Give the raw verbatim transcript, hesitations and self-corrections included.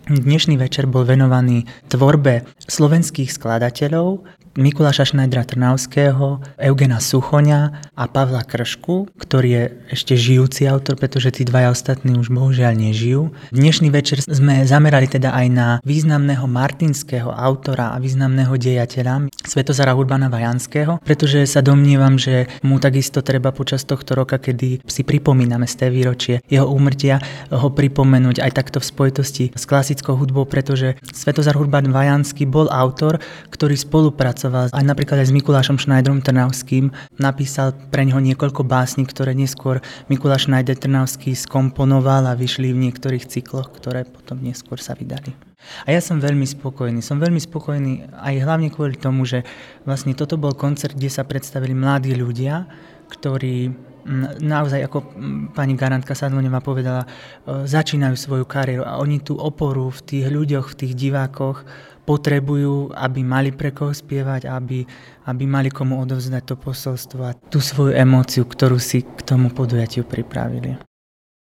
Dnešný večer bol venovaný tvorbe slovenských skladateľov Mikuláša Šnajdra Trnavského, Eugena Suchoňa a Pavla Kršku, ktorý je ešte žijúci autor, pretože tí dvaja ostatní už bohužiaľ nežijú. Dnešný večer sme zamerali teda aj na významného martinského autora a významného dejateľa Svätozara Urbana Vajanského, pretože sa domnievam, že mu takisto treba počas tohto roka, kedy si pripomíname sté výročie jeho úmrtia, ho pripomenúť aj takto v spojitosti s klasickou hudbou, pretože Svätozar Urban Vajanský bol autor, ktorý spolupracoval aj napríklad aj s Mikulášom Šnajdrom Trnavským, napísal pre neho niekoľko básní, ktoré neskôr Mikuláš Šnajdr Trnavský skomponoval a vyšli v niektorých cykloch, ktoré potom neskôr sa vydali. A ja som veľmi spokojný. Som veľmi spokojný aj hlavne kvôli tomu, že vlastne toto bol koncert, kde sa predstavili mladí ľudia, ktorí naozaj, ako pani Garantka Sadloňová povedala, začínajú svoju kariéru a oni tú oporu v tých ľuďoch, v tých divákoch potrebujú, aby mali pre koho spievať, aby, aby mali komu odovzdať to posolstvo a tú svoju emóciu, ktorú si k tomu podujatiu pripravili.